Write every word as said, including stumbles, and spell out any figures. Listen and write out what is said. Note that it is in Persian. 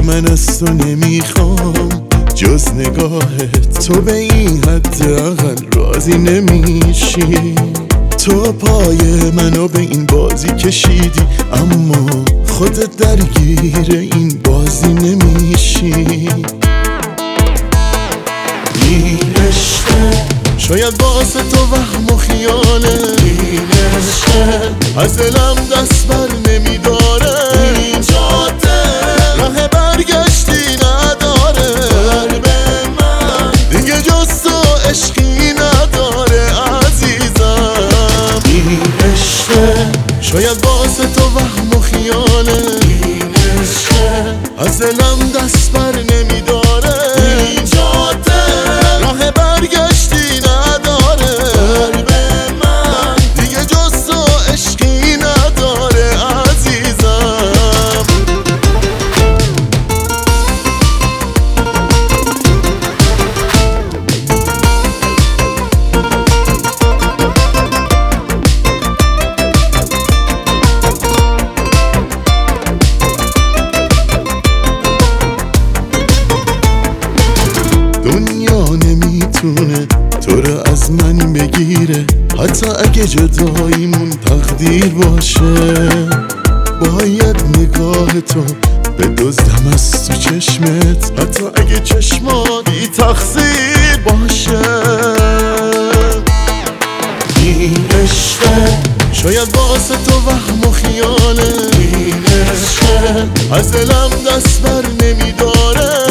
من از تو نمیخوام جز نگاهت، تو به این حد اقل راضی نمیشی. تو پای منو به این بازی کشیدی، اما خودت درگیر این بازی نمیشی. این عشقه شاید باعث تو وهم و خیاله، این عشقه از دلم دست بر نمیداره. این جاده راه برگشتی نداره، قلب من دیگه جز تو عشقی نداره عزیزم. این عشقه شاید باعث تو وهم و خیاله، این عشقه از دلم دست بر نمیداره. این جاده راه برگشتی نداره، قلب من دیگه جز تو عشقی نداره عزیزم. دنیا نمیتونه تو رو از من بگیره، حتی اگه جداییمون تقدیر باشه. باید نگاه تو بدزدم از تو چشمت، حتی اگه چشمات بی تقصیر باشه. این عشقه شاید باعث تو وهم و خیاله، این عشقه از دلم دست بر نمیداره.